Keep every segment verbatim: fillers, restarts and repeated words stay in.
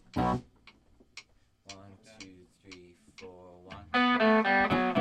One, two, three, four, one.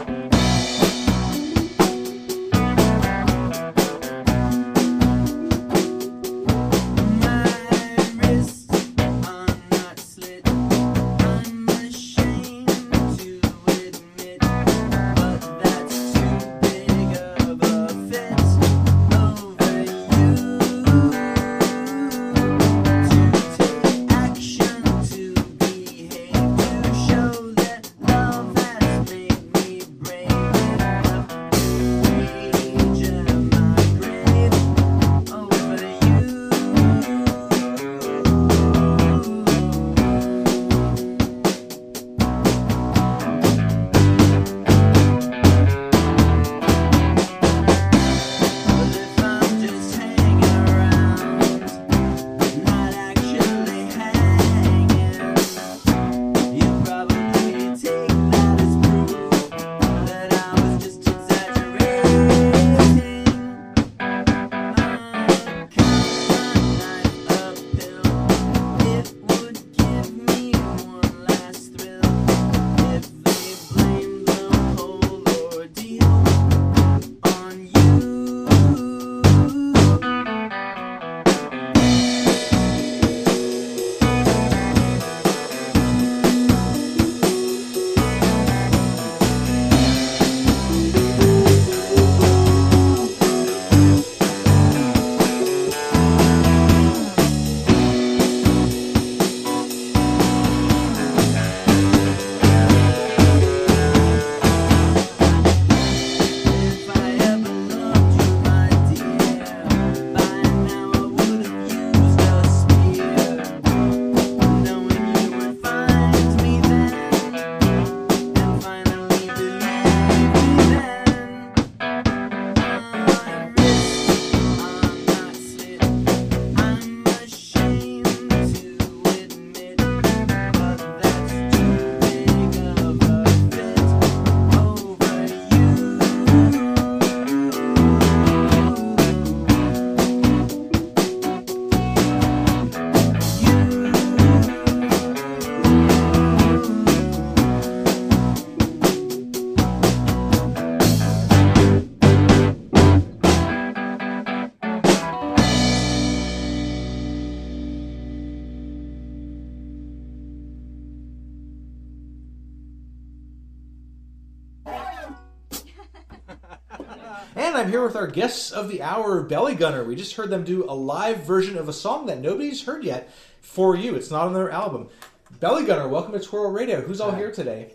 And I'm here with our guests of the hour, Belly Gunner. We just heard them do a live version of a song that nobody's heard yet for you. It's not on their album. Belly Gunner, welcome to Twirl Radio. Who's all Hi. here today?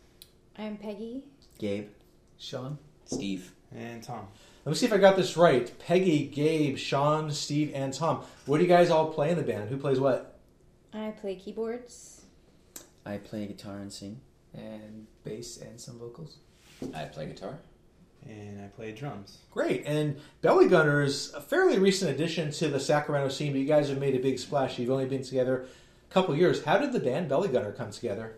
I'm Peggy. Gabe. Sean. Steve. And Tom. Let me see if I got this right. Peggy, Gabe, Sean, Steve, and Tom. What do you guys all play in the band? Who plays what? I play keyboards. I play guitar and sing. And bass and some vocals. I play guitar. And I play drums. Great. And Belly Gunner is a fairly recent addition to the Sacramento scene, but you guys have made a big splash. You've only been together a couple years. How did the band Belly Gunner come together?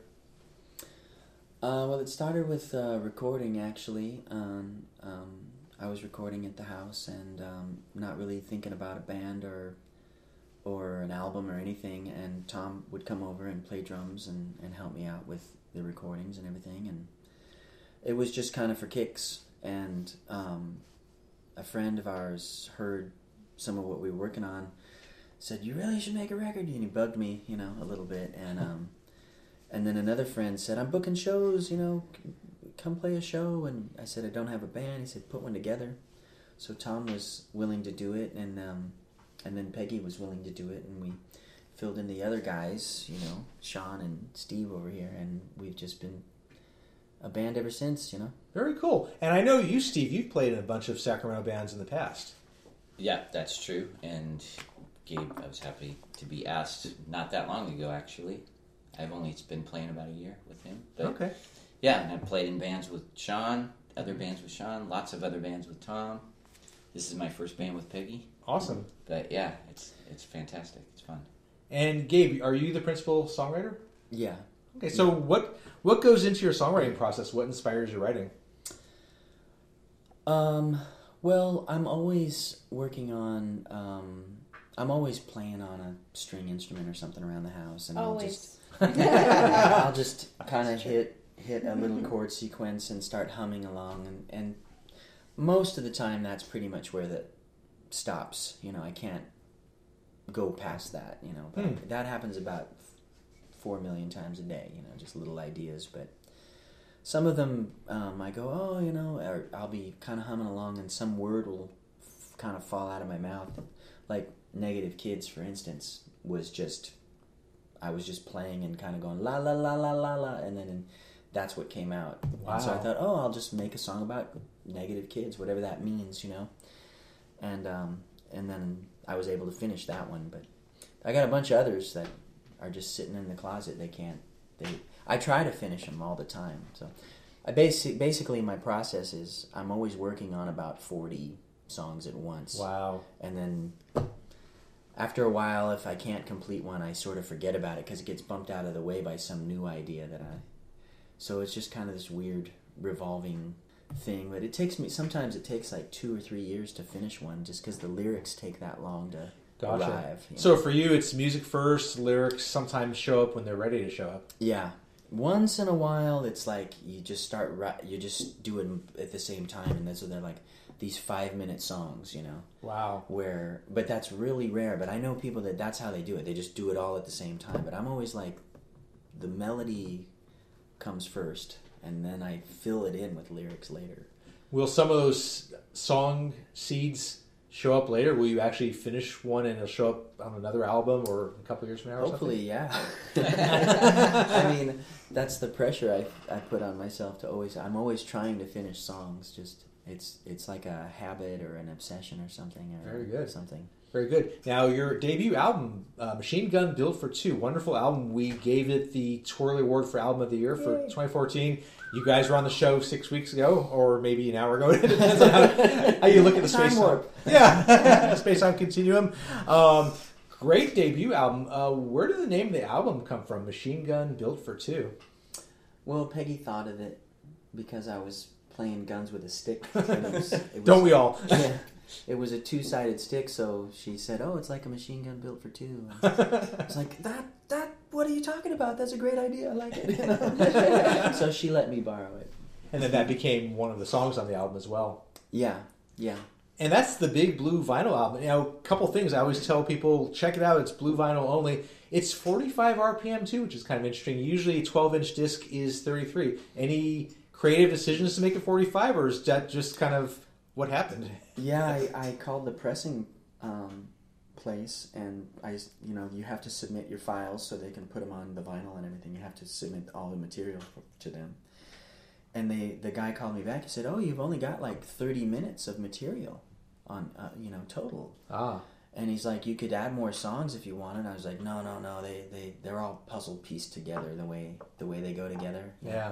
Uh, well, it started with uh, recording, actually. Um, um, I was recording at the house and um, not really thinking about a band or or an album or anything. And Tom would come over and play drums and, and help me out with the recordings and everything. And it was just kind of for kicks. And um, a friend of ours heard some of what we were working on, said, "You really should make a record." And he bugged me, you know, a little bit. And um, and then another friend said, "I'm booking shows, you know, come play a show." And I said, "I don't have a band." He said, "Put one together." So Tom was willing to do it, and um, and then Peggy was willing to do it, and we filled in the other guys, you know, Sean and Steve over here, and we've just been a band ever since, you know. Very cool. And I know you, Steve, you've played in a bunch of Sacramento bands in the past. Yeah, that's true. And Gabe, I was happy to be asked not that long ago, actually. I've only been playing about a year with him. But Okay. yeah, and I've played in bands with Sean, other bands with Sean, lots of other bands with Tom. This is my first band with Peggy. Awesome. But yeah, it's it's fantastic. It's fun. And Gabe, are you the principal songwriter? Yeah. Okay, so what what goes into your songwriting process? What inspires your writing? Um, well, I'm always working on um, I'm always playing on a string instrument or something around the house, and I'll just Always. I'll just kind of hit hit a little chord sequence and start humming along, and, and most of the time that's pretty much where that stops. You know, I can't go past that. You know, but Hmm. that happens about four million times a day. You know, just little ideas, but. Some of them, um, I go, oh, you know, or I'll be kind of humming along, and some word will f- kind of fall out of my mouth. Like Negative Kids, for instance, was just, I was just playing and kind of going la la la la la la, and then and that's what came out. And so I Wow. thought, oh, I'll just make a song about negative kids, whatever that means, you know. And um, and then I was able to finish that one, but I got a bunch of others that are just sitting in the closet. They can't. They. I try to finish them all the time. So, I basic basically my process is I'm always working on about forty songs at once. Wow. And then after a while, if I can't complete one, I sort of forget about it because it gets bumped out of the way by some new idea that I. So it's just kind of this weird revolving thing. But it takes me sometimes it takes like two or three years to finish one, just because the lyrics take that long to Gotcha. arrive. you So know. for you, it's music first. Lyrics sometimes show up when they're ready to show up. Yeah. Once in a while, it's like you just start, ri- you just do it at the same time, and then so they're like these five-minute songs, you know, Wow. where, but that's really rare, but I know people that that's how they do it. They just do it all at the same time, but I'm always like, the melody comes first, and then I fill it in with lyrics later. Will some of those song seeds show up later? Will you actually finish one and it'll show up on another album or a couple years from now or Hopefully, yeah. I mean, that's the pressure I I put on myself to always. I'm always trying to finish songs. Just it's it's like a habit or an obsession or something. Or Very good. Something. Very good. Now, your debut album, uh, Machine Gun Built for Two, wonderful album. We gave it the Twirly Award for Album of the Year for Yay. twenty fourteen. You guys were on the show six weeks ago, or maybe an hour ago. It depends on how, how you look at the Time space warp. Yeah, space time continuum. Um, great debut album. Uh, where did the name of the album come from? Machine Gun Built for Two. Well, Peggy thought of it because I was playing guns with a stick. And it was, it was, Don't we all? Yeah. It was a two-sided stick, so she said, "Oh, it's like a machine gun built for two." I was like, "That, that, what are you talking about? That's a great idea. I like it." You know? So she let me borrow it. And then that became one of the songs on the album as well. Yeah, yeah. And that's the Big Blue vinyl album. You know, a couple things I always tell people, check it out. It's blue vinyl only. It's forty-five R P M too, which is kind of interesting. Usually a twelve-inch disc is thirty-three. Any creative decisions to make it forty-five, or is that just kind of what happened? Yeah, I, I called the pressing um, place, and I, you know, you have to submit your files so they can put them on the vinyl and everything. You have to submit all the material for, to them. And they, the guy called me back. He said, "Oh, you've only got like thirty minutes of material on, uh, you know, total." Ah. And he's like, "You could add more songs if you wanted." I was like, "No, no, no. They, they, they're all puzzle pieced together the way, the way they go together." Yeah.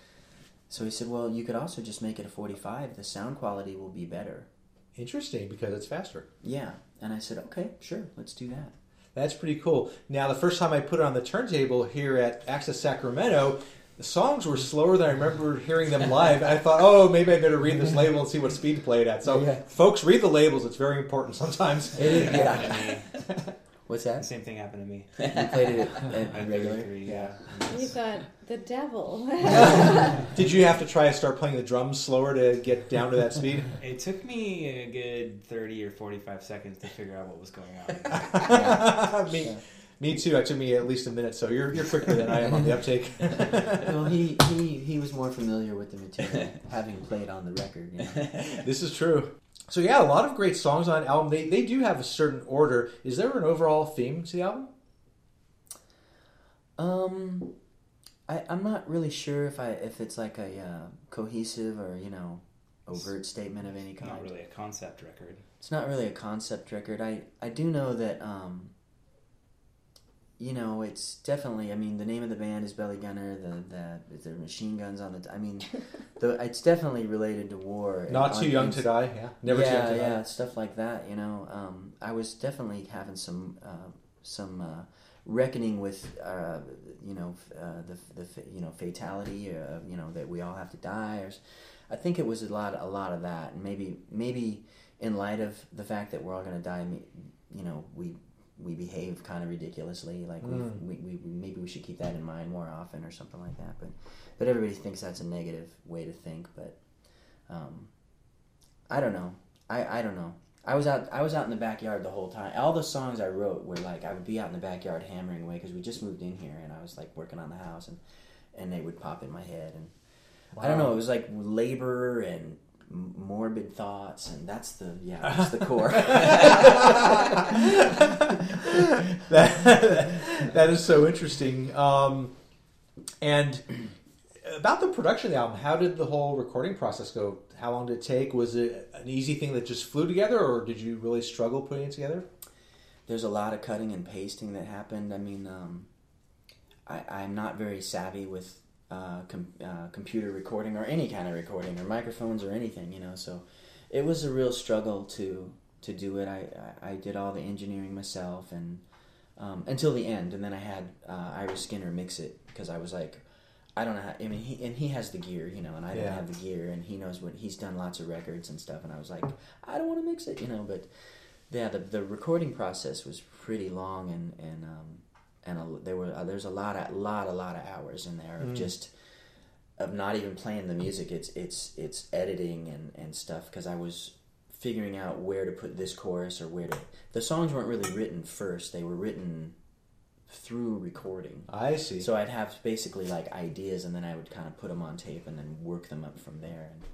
So he said, "Well, you could also just make it a forty-five. The sound quality will be better." Interesting, because it's faster. Yeah. And I said, "Okay, sure, let's do that." That's pretty cool. Now, the first time I put it on the turntable here at Access Sacramento, the songs were slower than I remember hearing them live. I thought, oh, maybe I better read this label and see what speed to play it at. So, Yeah. folks, read the labels. It's very important sometimes. It is, Happened yeah. to me. What's The that? same thing happened to me. You played it at, At at regular? thirty-three, yeah. You thought the devil. Did you have to try to start playing the drums slower to get down to that speed? It took me a good thirty or forty-five seconds to figure out what was going on. me, Yeah. me too. It took me at least a minute, so you're you're quicker than I am on the uptake. Well, he, he, he was more familiar with the material, having played on the record. You know? This is true. So yeah, a lot of great songs on the album. They they do have a certain order. Is there an overall theme to the album? Um, I, I'm not really sure if I if it's like a uh, cohesive or, you know, overt statement of any kind. Not really a concept record. It's not really a concept record. I, I do know that, um, you know, it's definitely, I mean, the name of the band is Belly Gunner, the, the, there are machine guns on the, I mean, the, it's definitely related to war. Not On- too young in- to die. Yeah, never yeah, too young to yeah, die. stuff like that, you know. Um, I was definitely having some, uh, some, uh, reckoning with, uh, you know, f- uh, the, the, fa- you know, fatality, uh, you know, that we all have to die, or, s- I think it was a lot, a lot of that, and maybe, maybe in light of the fact that we're all going to die, me- you know, we we behave kind of ridiculously. Like Mm. we, we, we maybe we should keep that in mind more often or something like that. But but everybody thinks that's a negative way to think. But um, I don't know. I, I don't know. I was out I was out in the backyard the whole time. All the songs I wrote were like I would be out in the backyard hammering away because we just moved in here and I was like working on the house and, and they would pop in my head and I don't know. It was like labor and m- morbid thoughts and that's the yeah that's the core. that, that is so interesting. Um, and about the production of the album, how did the whole recording process go? How long did it take? Was it an easy thing that just flew together, or did you really struggle putting it together? There's a lot of cutting and pasting that happened. I mean, um, I, I'm not very savvy with uh, com- uh, computer recording or any kind of recording or microphones or anything, you know. So it was a real struggle to to do it. I, I, I did all the engineering myself and um, until the end, and then I had uh, Ira Skinner mix it because I was like, I don't know how, I mean, he, and he has the gear, you know, and I didn't Yeah. have the gear, and he knows what, he's done lots of records and stuff, and I was like, I don't want to mix it, you know, but, yeah, the the recording process was pretty long, and, and, um, and a, there were, uh, there's a lot of, lot, a lot of hours in there of Mm. just, of not even playing the music, it's, it's, it's editing and, and stuff, because I was figuring out where to put this chorus, or where to, the songs weren't really written first, they were written through recording. I see. So I'd have basically like ideas, and then I would kind of put them on tape and then work them up from there. And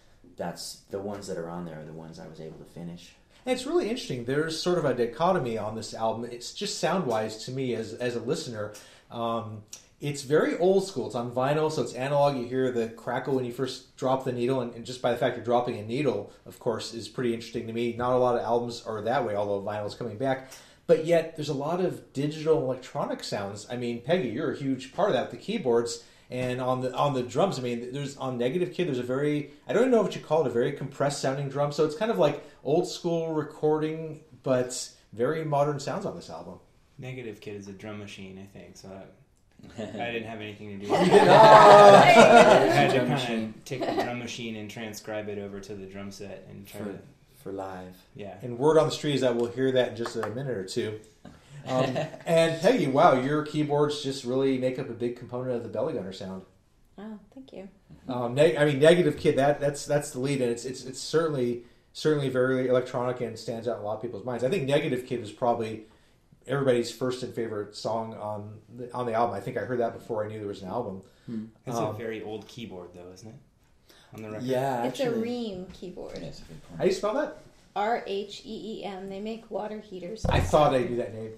that's the ones that are on there are the ones I was able to finish. And it's really interesting. There's sort of a dichotomy on this album. It's just sound-wise to me as as a listener. Um, it's very old school. It's on vinyl, so it's analog. You hear the crackle when you first drop the needle, and, and just by the fact you're dropping a needle, of course, is pretty interesting to me. Not a lot of albums are that way, although vinyl's coming back. But yet, there's a lot of digital electronic sounds. I mean, Peggy, you're a huge part of that, the keyboards. And on the on the drums, I mean, there's on Negative Kid, there's a very, I don't even know what you call it, a very compressed sounding drum. So it's kind of like old school recording, but very modern sounds on this album. Negative Kid is a drum machine, I think. So I, I didn't have anything to do with You it. did- I had to Drum kind machine. of take the drum machine and transcribe it over to the drum set and try For, to, for live. yeah. And word on the street is that we'll hear that in just a minute or two. Um, and Peggy, wow, your keyboards just really make up a big component of the Belly Gunner sound. Oh, thank you. Um, neg- I mean, Negative Kid, that that's that's the lead, and it's it's it's certainly certainly very electronic and stands out in a lot of people's minds. I think Negative Kid is probably everybody's first and favorite song on the, on the album. I think I heard that before I knew there was an album. Hmm. It's Um, a very old keyboard, though, isn't it? On the record. Yeah, It's a actually. Ream keyboard. That's a good point. How do you spell that? R H E E M. They make water heaters. I thought I knew that name.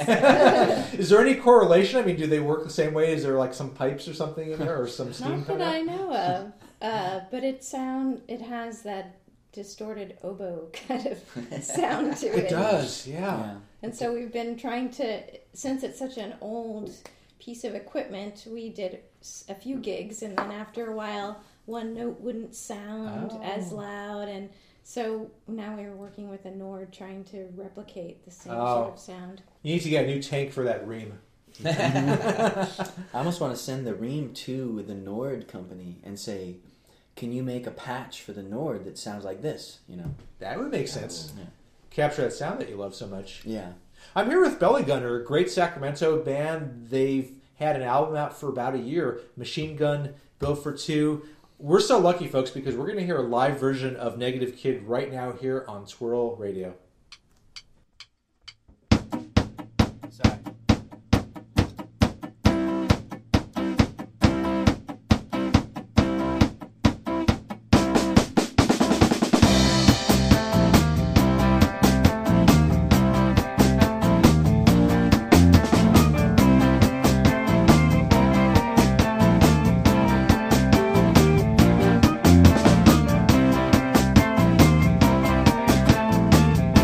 Yes. Is there any correlation? I mean, do they work the same way? Is there like some pipes or something in there, or some steam Not that coming I out? know of. Uh, but it sound it has that distorted oboe kind of sound to it. It does, yeah. Yeah. And so we've been trying to, since it's such an old piece of equipment, we did s- a few gigs, and then after a while, one note wouldn't sound Oh. as loud, and so now we're working with a Nord trying to replicate the same Oh. sort of sound. You need to get a new tank for that Ream. I almost want to send the Ream to the Nord company and say, can you make a patch for the Nord that sounds like this? You know? That would make sense. Yeah. Capture that sound that you love so much. Yeah. I'm here with Belly Gunner, a great Sacramento band. They've had an album out for about a year, Machine Gun Go for Two. We're so lucky, folks, because we're going to hear a live version of Negative Kid right now here on Twirl Radio. Sorry. Thank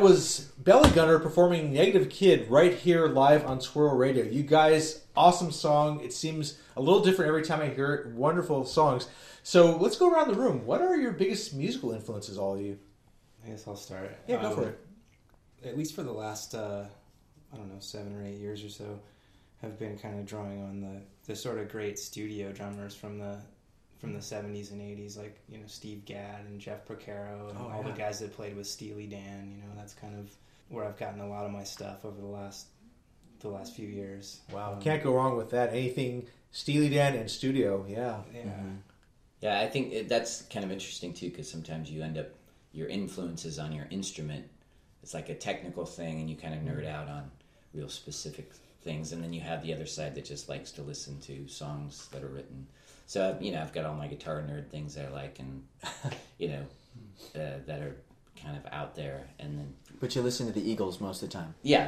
was Belly Gunner performing Negative Kid right here live on Squirrel Radio. You guys, awesome song. It seems a little different every time I hear it. Wonderful songs. So let's go around the room. What are your biggest musical influences, all of you? I guess I'll start. Yeah, go Um, for it. At least for the last, uh, I don't know, seven or eight years or so, have been kind of drawing on the, the sort of great studio drummers from the from the seventies and eighties, like, you know, Steve Gadd and Jeff Porcaro and Oh, all yeah. the guys that played with Steely Dan. You know, that's kind of where I've gotten a lot of my stuff over the last the last few years. Wow, Um, can't go wrong with that. Anything Steely Dan and studio, yeah. Yeah. Mhm. Yeah, I think it, that's kind of interesting too, because sometimes you end up, your influences on your instrument, it's like a technical thing, and you kind of nerd out on real specific things, and then you have the other side that just likes to listen to songs that are written. So, you know, I've got all my guitar nerd things I like, and, you know, uh, that are kind of out there, and then, But you listen to the Eagles most of the time. yeah,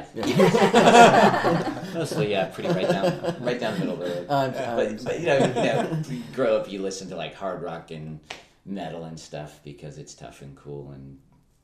mostly, yeah, pretty right down, right down the middle of the road. Uh, But, but you know, you know, you grow up, you listen to like hard rock and metal and stuff because it's tough and cool, and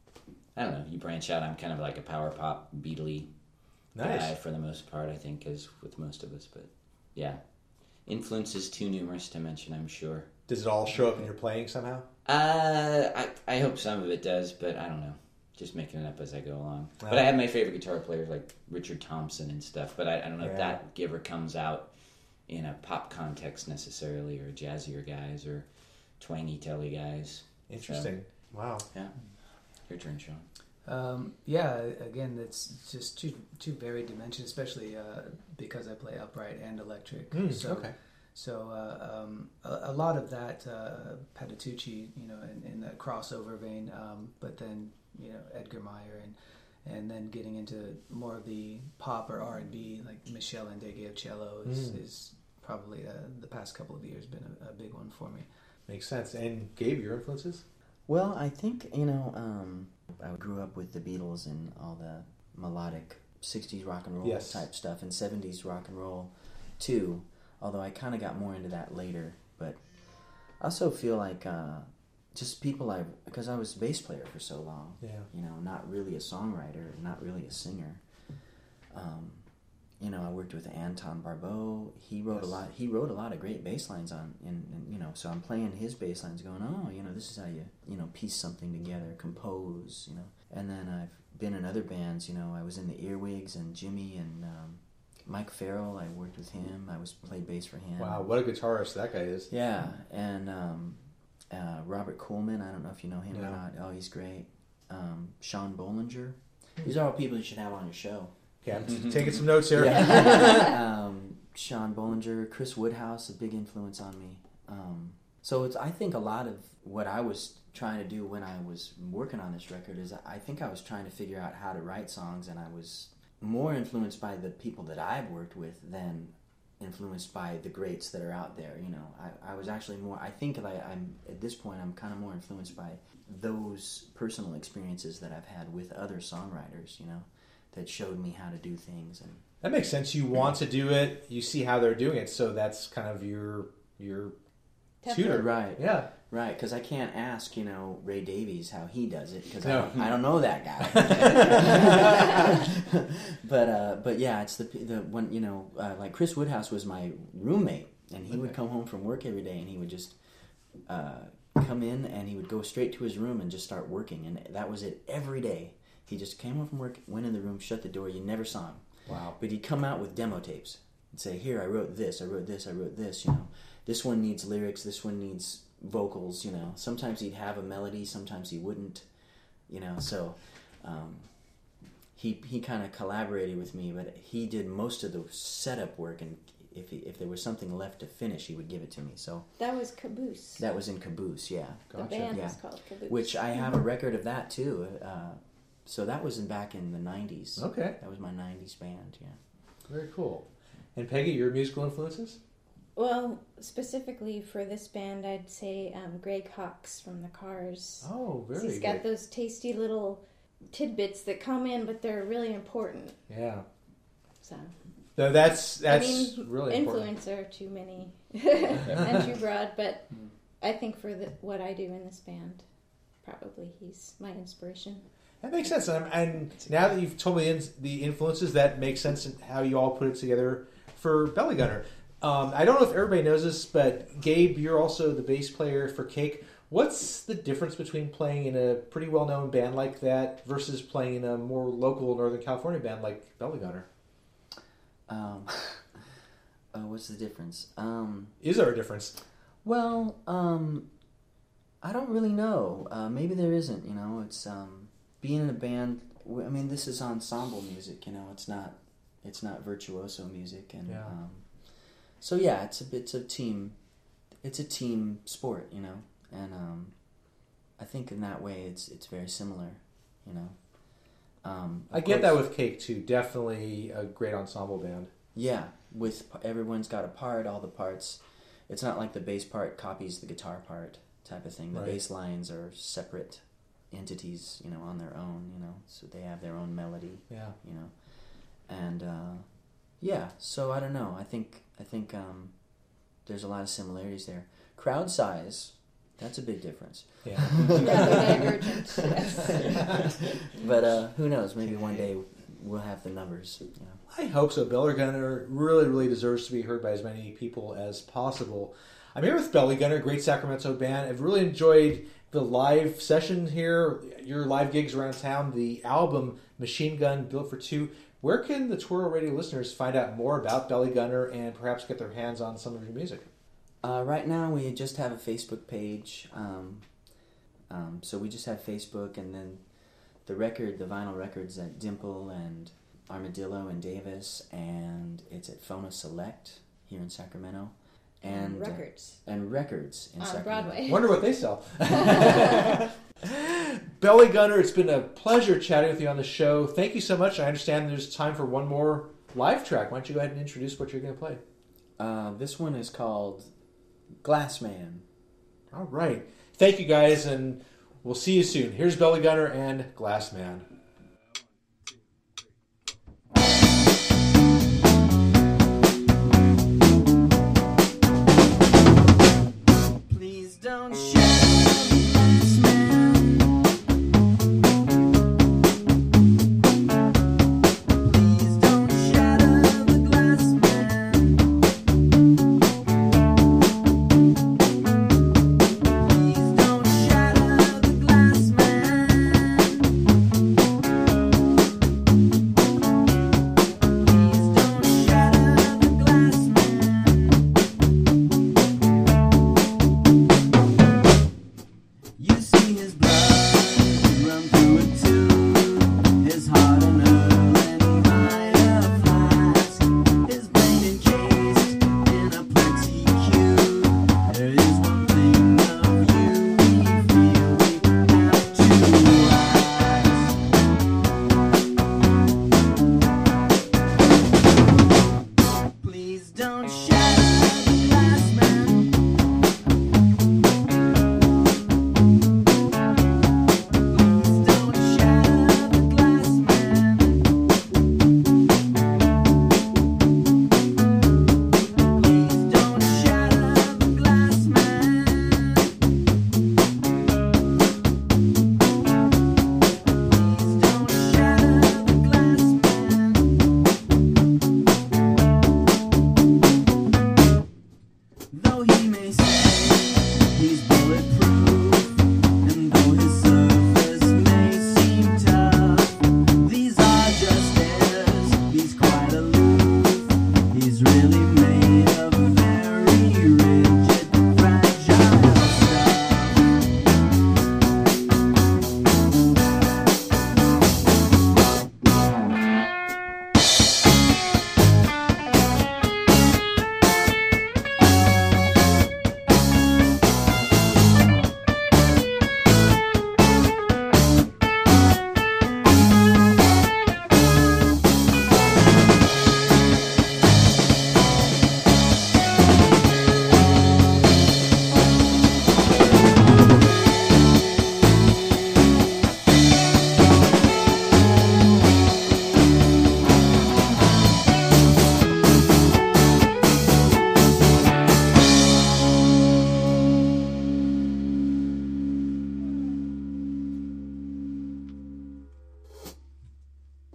I don't know. You branch out. I'm kind of like a power pop, Beatley Nice. guy for the most part. I think, as with most of us, but yeah, influences too numerous to mention, I'm sure. Does it all show up in your playing somehow? Uh, I I hope some of it does, but I don't know. Just making it up as I go along. Wow. But I have my favorite guitar players like Richard Thompson and stuff. But I, I don't know Yeah. if that ever comes out in a pop context necessarily, or jazzier guys, or twangy telly guys. Interesting. Wow. Your turn, Sean. Um, yeah, again, it's just two two varied dimensions, especially uh, because I play upright and electric. Mm, so, okay. So uh, um, a, a lot of that uh, Patitucci, you know, in, in the crossover vein, um, but then you know Edgar Meyer and and then getting into more of the pop or R and B, like Michelle Ndegeocello is, Mm. is probably uh, the past couple of years been a, a big one for me. Makes sense. And Gabe, your influences? Well, I think, you know, um, I grew up with the Beatles and all the melodic sixties rock and roll Yes. type stuff, and seventies rock and roll too, although I kind of got more into that later. But I also feel like uh, just people I, because I was a bass player for so long, Yeah. you know, not really a songwriter, not really a singer. Um, you know, I worked with Anton Barbeau. He wrote Yes. a lot. He wrote a lot of great bass lines on, and, and you know, so I'm playing his bass lines, going, oh, you know, this is how you, you know, piece something together, compose, you know. And then I've been in other bands. You know, I was in the Earwigs and Jimmy and um, Mike Farrell. I worked with him. I was played bass for him. Wow, what a guitarist that guy is. Yeah, and um, uh, Robert Coleman. I don't know if you know him No. or not. Oh, he's great. Um, Sean Bollinger. These are all people you should have on your show. Okay, I'm t- taking some notes here. Yeah. um, Sean Bollinger, Chris Woodhouse, a big influence on me. Um, so it's, I think a lot of what I was trying to do when I was working on this record is I think I was trying to figure out how to write songs, and I was more influenced by the people that I've worked with than influenced by the greats that are out there. You know, I, I was actually more, I think that I, I'm, at this point, I'm kind of more influenced by those personal experiences that I've had with other songwriters, you know, that showed me how to do things. And That makes sense. You want to do it. You see how they're doing it, so that's kind of your your tutor. right, Yeah. right, because I can't ask, you know, Ray Davies how he does it, because No. I, don't, I don't know that guy. but uh, but yeah, it's the the one, you know, uh, like Chris Woodhouse was my roommate, and he would Okay. come home from work every day, and he would just uh, come in, and he would go straight to his room and just start working, and that was it every day. He just came home from work, went in the room, shut the door. You never saw him. Wow. But he'd come out with demo tapes and say, here, I wrote this, I wrote this, I wrote this, you know. This one needs lyrics, this one needs vocals, you know. Sometimes he'd have a melody, sometimes he wouldn't, you know. So um, he he kind of collaborated with me, but he did most of the setup work, and if he, if there was something left to finish, he would give it to me. So That was Caboose. that was in Caboose, yeah. the band yeah. was called Caboose. Which I have a record of that too. Uh, so that was in back in the nineties. Okay. That was my nineties band, yeah. Very cool. And Peggy, your musical influences? Well, specifically for this band, I'd say um, Greg Hawkes from the Cars. Oh, very He's good. got those tasty little tidbits that come in, but they're really important. Yeah. So, No, that's that's I mean, really important. influence are too many and too broad, but I think for the, what I do in this band, probably he's my inspiration. That makes sense. And, and now that you've told me in, the influences, that makes sense in how you all put it together for Belly Gunner. Um, I don't know if everybody knows this, but Gabe, you're also the bass player for Cake. What's the difference between playing in a pretty well-known band like that versus playing in a more local Northern California band like Belly Gunner? Um, uh, what's the difference? Um, Is there a difference? well, um, I don't really know. Uh, maybe there isn't. You know, it's um, being in a band. I mean, this is ensemble music. You know, it's not it's not virtuoso music, and Yeah. um, so yeah, it's a it's a team it's a team sport. You know, and um, I think in that way, it's it's very similar. You know. Um, I of get that course- with Cake, too. Definitely a great ensemble band. Yeah, with everyone's got a part, all the parts. It's not like the bass part copies the guitar part type of thing. The Right. bass lines are separate entities, you know, on their own, you know, so they have their own melody, Yeah. you know. And uh, yeah, so I don't know. I think I think um, there's a lot of similarities there. Crowd size, that's a big difference. Yeah. Yeah, they're divergent. Yes. But uh, who knows? Maybe one day we'll have the numbers, you know. I hope so. Belly Gunner really, really deserves to be heard by as many people as possible. I'm here with Belly Gunner, great Sacramento band. I've really enjoyed the live session here, your live gigs around town, the album Machine Gun Built for Two. Where can the Twirl Radio listeners find out more about Belly Gunner and perhaps get their hands on some of your music? Uh, right now, we just have a Facebook page. Um, um, so we just have Facebook, and then the record, the vinyl records at Dimple and Armadillo and Davis, and it's at Phono Select here in Sacramento. And uh, Records. and records in On Sacramento. Broadway. Wonder what they sell. Belly Gunner, it's been a pleasure chatting with you on the show. Thank you so much. I understand there's time for one more live track. Why don't you go ahead and introduce what you're going to play? Uh, this one is called Glass Man. All right. Thank you, guys, and we'll see you soon. Here's Belly Gunner and Glass Man.